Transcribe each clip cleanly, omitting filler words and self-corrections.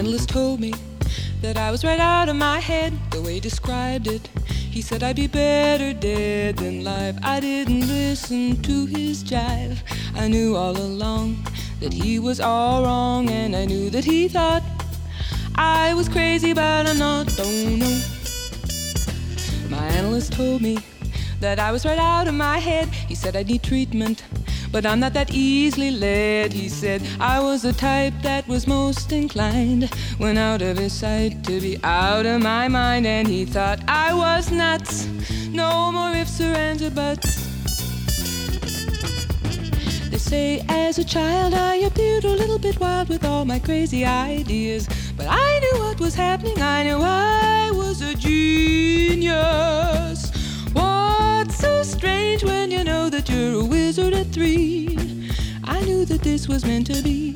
analyst told me that I was right out of my head, the way he described it. He said I'd be better dead than live. I didn't listen to his jive. I knew all along that he was all wrong, and I knew that he thought I was crazy, but I'm not, don't know. My analyst told me that I was right out of my head. He said I need treatment, but I'm not that easily led. He said I was the type that was most inclined, when out of his sight, to be out of my mind. And he thought I was nuts. No more ifs or ands or buts. They say as a child I appeared a little bit wild with all my crazy ideas, but I knew what was happening. I knew I was a genius. What's so strange when you know that you're a wizard at 3? I knew that this was meant to be.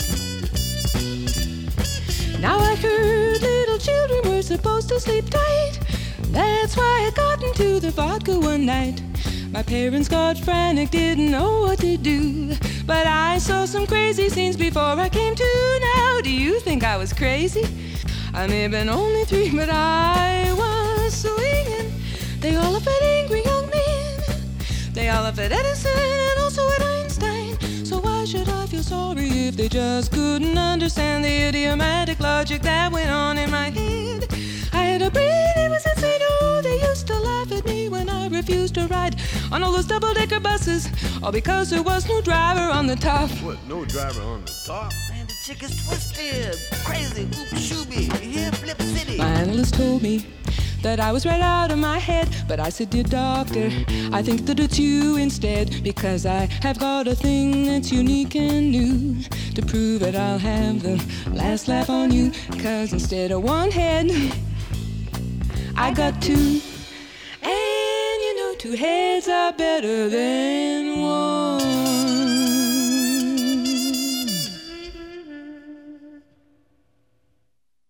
Now I heard little children were supposed to sleep tight. That's why I got into the vodka one night. My parents got frantic, didn't know what to do, but I saw some crazy scenes before I came to. Now, do you think I was crazy? I may have been only 3, but I was swinging. They all laugh at angry young men. They all laugh at Edison and also at Einstein. So why should I feel sorry if they just couldn't understand the idiomatic logic that went on in my head? I had a brain, it was insane. Oh, they used to laugh at me when I refused to ride on all those double-decker buses, all because there was no driver on the top. What, no driver on the top? Man, the chick is twisted, crazy, oop-shooby, here Flip City. My analyst told me that I was right out of my head, but I said, dear doctor, I think that it's you instead, because I have got a thing that's unique and new. To prove it, I'll have the last laugh on you, 'cause instead of one head, I got 2. And you know 2 heads are better than 1.